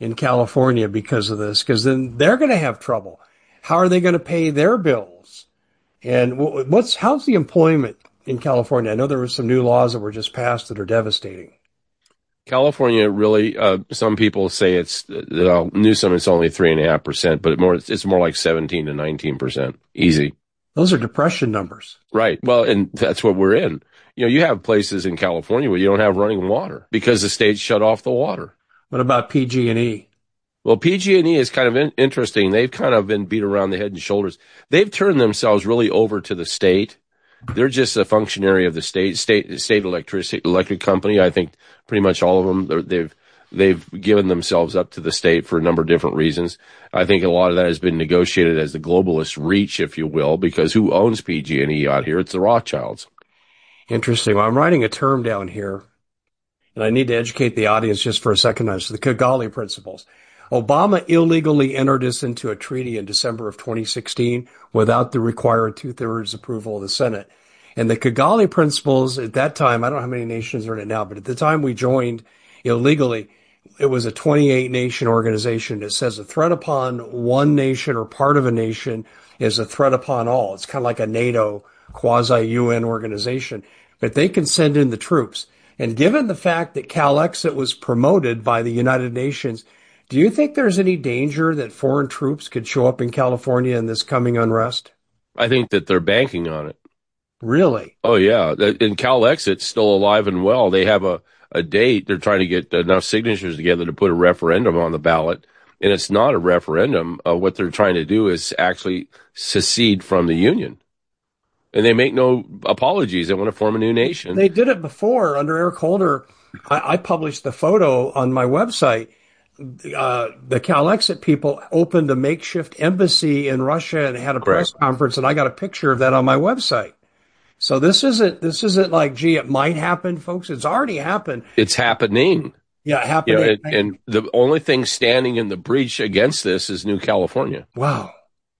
in California because of this, because then they're going to have trouble. How are they going to pay their bills? And what's how's the employment in California? I know there were some new laws that were just passed that are devastating. California really, uh, some people say it's, uh, Newsom it's only three and a half percent, but it more, it's more like seventeen to nineteen percent. Easy. Those are depression numbers. Right. Well, and that's what we're in. You know, you have places in California where you don't have running water because the state shut off the water. What about P G and E? Well, P G and E is kind of in- interesting. They've kind of been beat around the head and shoulders. They've turned themselves really over to the state. They're just a functionary of the state, state, state electric, electric company. I think pretty much all of them, they've, they've given themselves up to the state for a number of different reasons. I think a lot of that has been negotiated as the globalist reach, if you will, because who owns P G and E out here? It's the Rothschilds. Interesting. Well, I'm writing a term down here, and I need to educate the audience just for a second on this, the Kigali Principles. Obama illegally entered us into a treaty in December of twenty sixteen without the required two-thirds approval of the Senate. And the Kigali Principles at that time, I don't know how many nations are in it now, but at the time we joined illegally, it was a twenty-eight nation organization. It says a threat upon one nation or part of a nation is a threat upon all. It's kind of like a NATO quasi-U N organization, but they can send in the troops. And given the fact that CalExit was promoted by the United Nations, do you think there's any danger that foreign troops could show up in California in this coming unrest? I think that they're banking on it. Really? Oh, yeah. And CalExit's still alive and well. They have a, a date. They're trying to get enough signatures together to put a referendum on the ballot. And it's not a referendum. Uh, what they're trying to do is actually secede from the Union. And they make no apologies. They want to form a new nation. They did it before under Eric Holder. I, I published the photo on my website. Uh, the CalExit people opened a makeshift embassy in Russia and had a press Correct. conference, and I got a picture of that on my website. So this isn't this isn't like, gee, it might happen, folks. It's already happened. It's happening. Yeah, happening. You know, and, and the only thing standing in the breach against this is New California. Wow.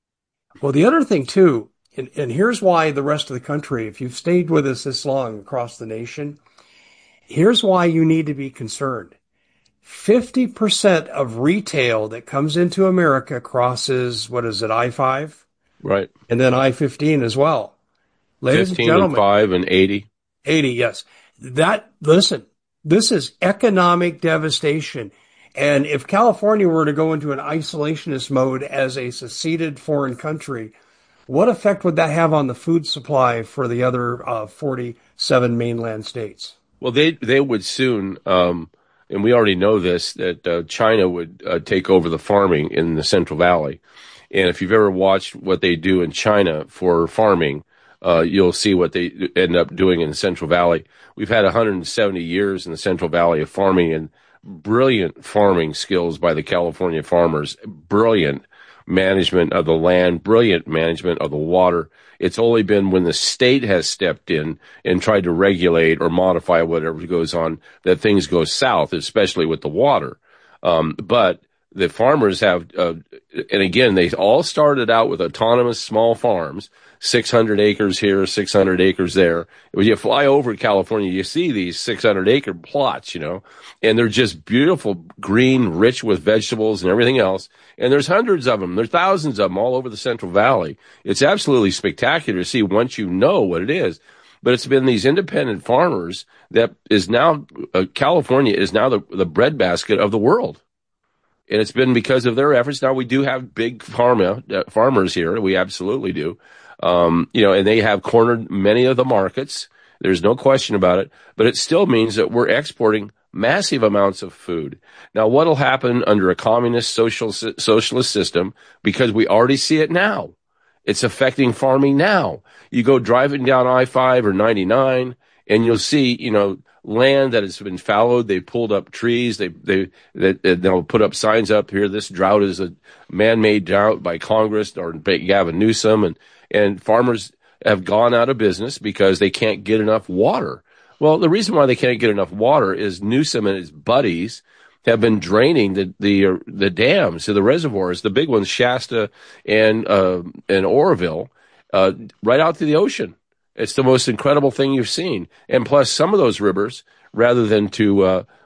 Well, the other thing too, and, and here's why the rest of the country, if you've stayed with us this long across the nation, here's why you need to be concerned. fifty percent of retail that comes into America crosses, what is it, I five? Right. And then I fifteen as well. Ladies and fifteen gentlemen. and five and eighty. eighty, yes. That, listen, this is economic devastation. And if California were to go into an isolationist mode as a seceded foreign country, what effect would that have on the food supply for the other uh, forty-seven mainland states? Well, they, they would soon, um, and we already know this, that uh, China would uh, take over the farming in the Central Valley. And if you've ever watched what they do in China for farming, uh, you'll see what they end up doing in the Central Valley. We've had one hundred seventy years in the Central Valley of farming, and brilliant farming skills by the California farmers, brilliant management of the land, brilliant management of the water. It's only been when the state has stepped in and tried to regulate or modify whatever goes on that things go south, especially with the water. Um, but the farmers have, uh, and again, they all started out with autonomous small farms, six hundred acres here, six hundred acres there. When you fly over California, you see these six hundred acre plots, you know, and they're just beautiful, green, rich with vegetables and everything else. And there's hundreds of them. There's thousands of them all over the Central Valley. It's absolutely spectacular to see once you know what it is. But it's been these independent farmers that is now, uh, California is now the, the breadbasket of the world. And it's been because of their efforts. Now we do have big pharma, uh, farmers here. We absolutely do. Um, you know, and they have cornered many of the markets. There's no question about it, but it still means that we're exporting massive amounts of food. Now, what'll happen under a communist social, socialist system? Because we already see it now. It's affecting farming now. You go driving down I five or ninety-nine and you'll see, you know, land that has been fallowed. They pulled up trees. They, they, they, they'll put up signs up here. This drought is a man-made drought by Congress or Gavin Newsom, and, and farmers have gone out of business because they can't get enough water. Well, the reason why they can't get enough water is Newsom and his buddies have been draining the, the, uh, the dams to the reservoirs, the big ones, Shasta and, uh, and Oroville, uh, right out to the ocean. It's the most incredible thing you've seen. And plus, some of those rivers, rather than to uh,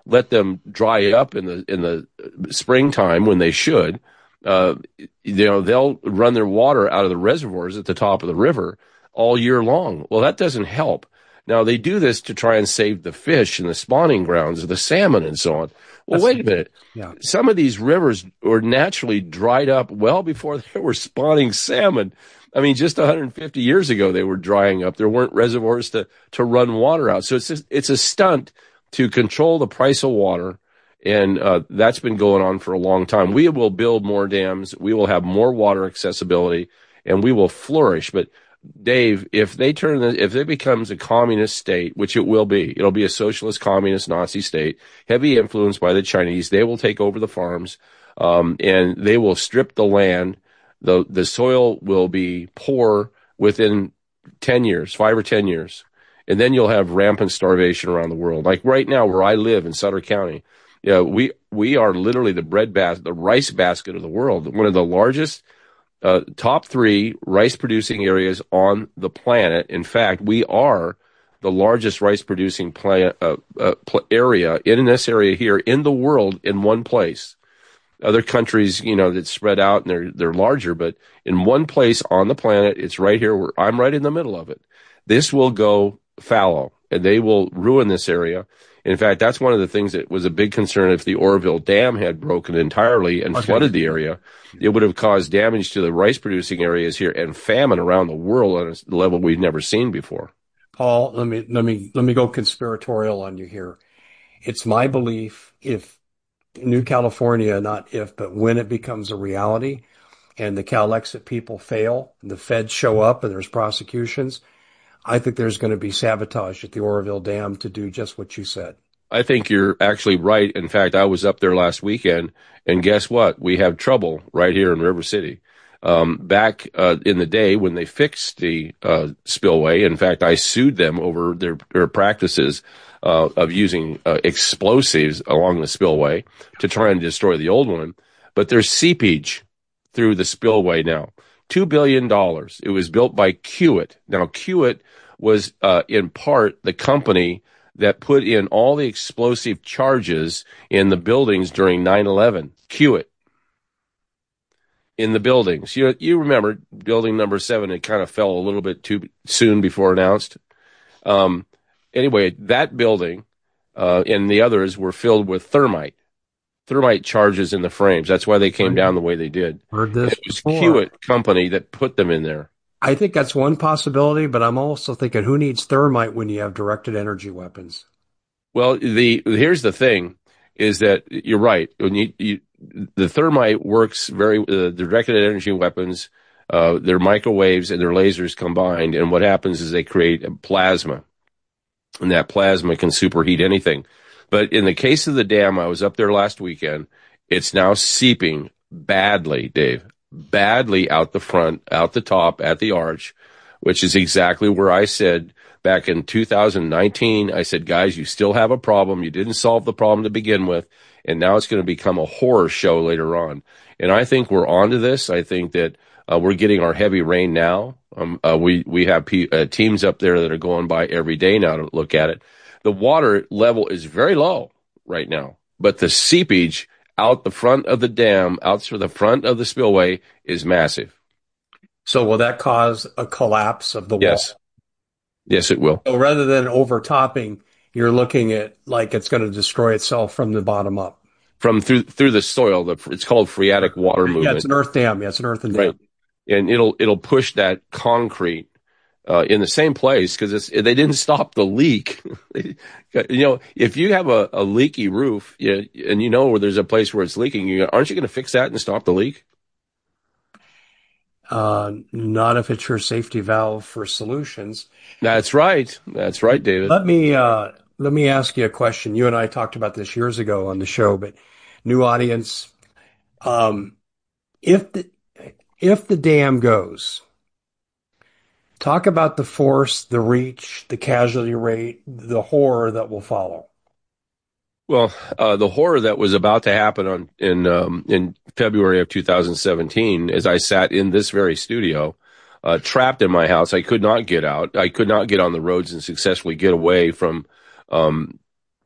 let them dry up in the in the springtime when they should, uh, you know, they'll run their water out of the reservoirs at the top of the river all year long. Well, that doesn't help. Now, they do this to try and save the fish and the spawning grounds of the salmon and so on. Well, That's, wait a minute. Yeah. Some of these rivers were naturally dried up well before there were spawning salmon. I mean, just one hundred fifty years ago, they were drying up. There weren't reservoirs to, to run water out. So it's just, it's a stunt to control the price of water. And uh, that's been going on for a long time. We will build more dams. We will have more water accessibility, and we will flourish. But Dave, if they turn, if it becomes a communist state, which it will be, it'll be a socialist, communist, Nazi state, heavy influenced by the Chinese. They will take over the farms, um, and they will strip the land. The the soil will be poor within ten years, five or ten years, and then you'll have rampant starvation around the world. Like right now, where I live in Sutter County, yeah, we we are literally the bread basket, the rice basket of the world, one of the largest. Uh, top three rice-producing areas on the planet. In fact, we are the largest rice-producing pla- uh, uh, pl- area in this area here in the world in one place. Other countries, you know, that spread out and they're they're larger, but in one place on the planet, it's right here where I'm right in the middle of it. This will go fallow, and they will ruin this area. In fact, that's one of the things that was a big concern. If the Oroville Dam had broken entirely and okay. flooded the area, it would have caused damage to the rice-producing areas here and famine around the world on a level we've never seen before. Paul, let me let me let me go conspiratorial on you here. It's my belief, if New California, not if, but when it becomes a reality, and the CalExit people fail, and the feds show up, and there's prosecutions, I think there's going to be sabotage at the Oroville Dam to do just what you said. I think you're actually right. In fact, I was up there last weekend, and guess what? We have trouble right here in River City. Um, back uh, in the day when they fixed the uh, spillway, in fact, I sued them over their, their practices uh, of using uh, explosives along the spillway to try and destroy the old one. But there's seepage through the spillway now. Two billion dollars. It was built by Kiewit. Now, Kiewit was uh, in part the company that put in all the explosive charges in the buildings during nine eleven. Kiewit. In the buildings. You you remember building number seven, it kind of fell a little bit too soon before announced. Um, anyway, that building uh, and the others were filled with thermite. Thermite charges in the frames. That's why they came down the way they did. Heard this it was before. Kiewit company that put them in there. I think that's one possibility, but I'm also thinking, who needs thermite when you have directed energy weapons? Well, the here's the thing, is that you're right. When you, you the thermite works very, uh, directed energy weapons, uh, their microwaves and their lasers combined, and what happens is they create a plasma, and that plasma can superheat anything. But in the case of the dam, I was up there last weekend. It's now seeping badly, Dave, badly out the front, out the top, at the arch, which is exactly where I said back in two thousand nineteen, I said, guys, you still have a problem. You didn't solve the problem to begin with, and now it's going to become a horror show later on. And I think we're onto this. I think that uh, we're getting our heavy rain now. Um, uh, we we have pe- uh, teams up there that are going by every day now to look at it. The water level is very low right now, but the seepage out the front of the dam, out through the front of the spillway, is massive. So will that cause a collapse of the yes. wall? Yes, it will. So rather than overtopping, you're looking at like it's going to destroy itself from the bottom up. From through through the soil. The, it's called phreatic water movement. Yeah, it's an earth dam. Yeah, it's an earthen dam. Right. And it'll it'll push that concrete Uh, in the same place, because they didn't stop the leak. You know, if you have a, a leaky roof, you know, and you know where there's a place where it's leaking, you, aren't you going to fix that and stop the leak? Uh, not if it's your safety valve for solutions. That's right. That's right, David. Let me uh, let me ask you a question. You and I talked about this years ago on the show, but new audience, um, if the if the dam goes. Talk about the force, the reach, the casualty rate, the horror that will follow. Well, uh, the horror that was about to happen on in um, in February of two thousand seventeen, as I sat in this very studio, uh, trapped in my house, I could not get out. I could not get on the roads and successfully get away from um,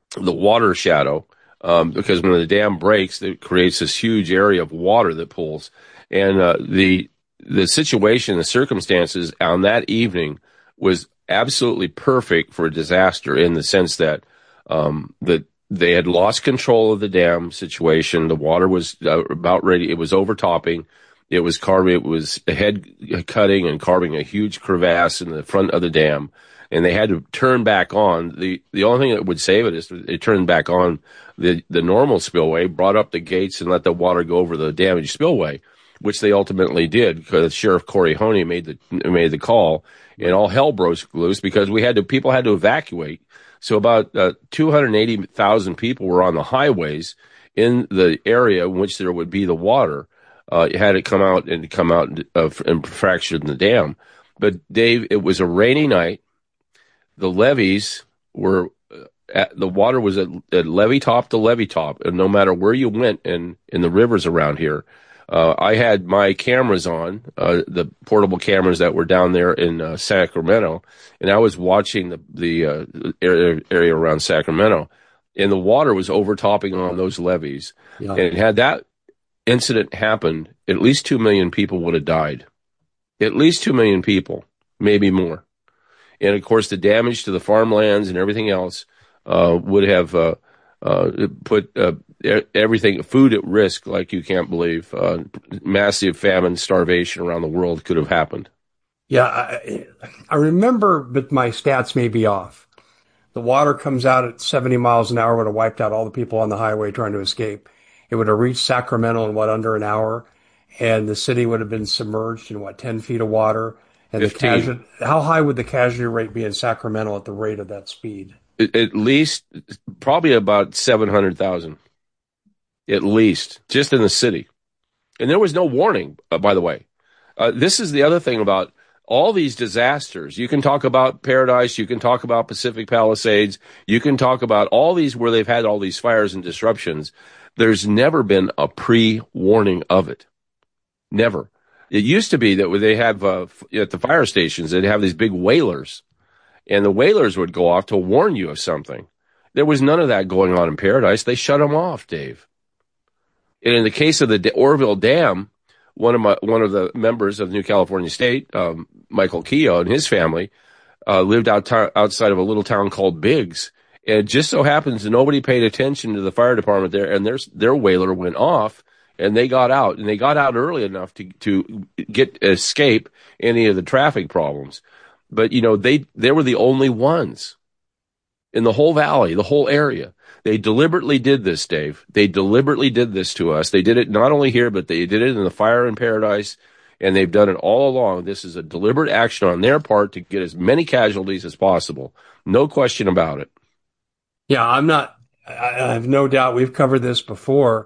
the water shadow, um, because when the dam breaks, it creates this huge area of water that pulls. And uh, the the situation, the circumstances on that evening was absolutely perfect for a disaster in the sense that um, that they had lost control of the dam situation. The water was uh, about ready. It was overtopping. It was carving. It was head cutting and carving a huge crevasse in the front of the dam. And they had to turn back on. The the only thing that would save it is they turned back on the, the normal spillway, brought up the gates, and let the water go over the damaged spillway, which they ultimately did because Sheriff Corey Honey made the made the call, and all hell broke loose because we had to people had to evacuate. So about uh, two hundred eighty thousand people were on the highways in the area in which there would be the water. Uh, it had it come out and come out and, uh, and fractured the dam. But Dave, it was a rainy night. The levees were, at, the water was at, at levee top to levee top, and no matter where you went in, in the rivers around here, uh, I had my cameras on, uh, the portable cameras that were down there in uh, Sacramento, and I was watching the, the uh, area, area around Sacramento, and the water was overtopping on those levees. Yeah. And had that incident happened, at least two million people would have died. At least two million people, maybe more. And of course, the damage to the farmlands and everything else uh, would have uh, uh, put uh, everything, food at risk, like you can't believe. Uh, massive famine, starvation around the world could have happened. Yeah, I, I remember, but my stats may be off. The water comes out at seventy miles an hour, would have wiped out all the people on the highway trying to escape. It would have reached Sacramento in, what, under an hour, and the city would have been submerged in, what, ten feet of water. And the casualty, how high would the casualty rate be in Sacramento at the rate of that speed? At least, probably about seven hundred thousand. At least, just in the city. And there was no warning, uh, by the way. Uh, this is the other thing about all these disasters. You can talk about Paradise, you can talk about Pacific Palisades, you can talk about all these where they've had all these fires and disruptions. There's never been a pre-warning of it. Never. It used to be that they have, uh, at the fire stations, they'd have these big whalers, and the whalers would go off to warn you of something. There was none of that going on in Paradise. They shut them off, Dave. And in the case of the Oroville Dam, one of my, one of the members of New California State, um, Michael Keogh and his family, uh, lived out t- outside of a little town called Biggs. And it just so happens that nobody paid attention to the fire department there, and their, their whaler went off. And they got out, and they got out early enough to to get escape any of the traffic problems. But you know, they they were the only ones in the whole valley, the whole area. They deliberately did this, Dave. They deliberately did this to us. They did it not only here, but they did it in the fire in Paradise, and they've done it all along. This is a deliberate action on their part to get as many casualties as possible. No question about it. Yeah, I'm not. I have no doubt. We've covered this before.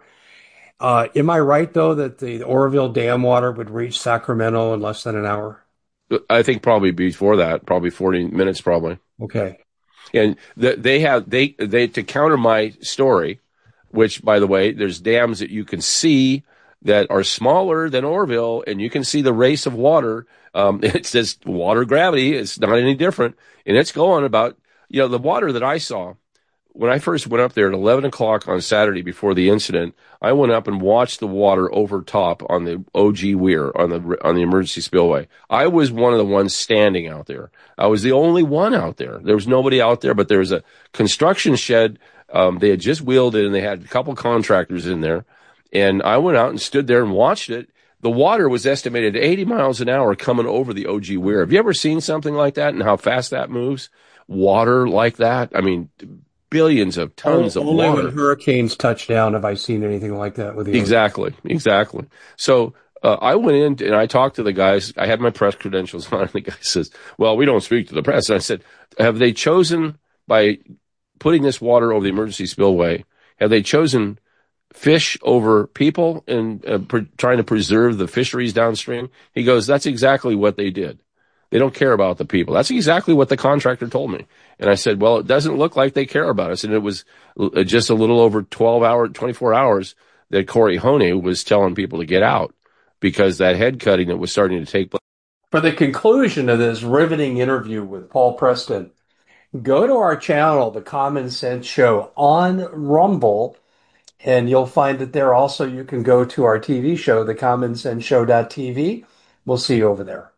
Uh, am I right, though, that the Oroville Dam water would reach Sacramento in less than an hour? I think probably before that, probably forty minutes, probably. Okay. And the, they have, they, they, to counter my story, which, by the way, there's dams that you can see that are smaller than Oroville, and you can see the race of water. Um, it's just water gravity. It's not any different. And it's going about, you know, the water that I saw, when I first went up there at eleven o'clock on Saturday before the incident, I went up and watched the water over top on the O G Weir, on the on the emergency spillway. I was one of the ones standing out there. I was the only one out there. There was nobody out there, but there was a construction shed. Um, they had just wheeled it, and they had a couple contractors in there. And I went out and stood there and watched it. The water was estimated eighty miles an hour coming over the O G Weir. Have you ever seen something like that and how fast that moves? Water like that? I mean, billions of tons Only of water. Only when hurricanes touch down have I seen anything like that with the Exactly, ocean. exactly. So uh, I went in and I talked to the guys. I had my press credentials on, and the guy says, well, we don't speak to the press. And I said, have they chosen, by putting this water over the emergency spillway, have they chosen fish over people and uh, pre- trying to preserve the fisheries downstream? He goes, that's exactly what they did. They don't care about the people. That's exactly what the contractor told me. And I said, well, it doesn't look like they care about us. And it was just a little over twelve hours, twenty-four hours that Corey Honey was telling people to get out because that head cutting that was starting to take place. For the conclusion of this riveting interview with Paul Preston, Go to our channel, The Common Sense Show on Rumble, and you'll find it there. Also, you can go to our T V show, the common sense show dot t v. We'll see you over there.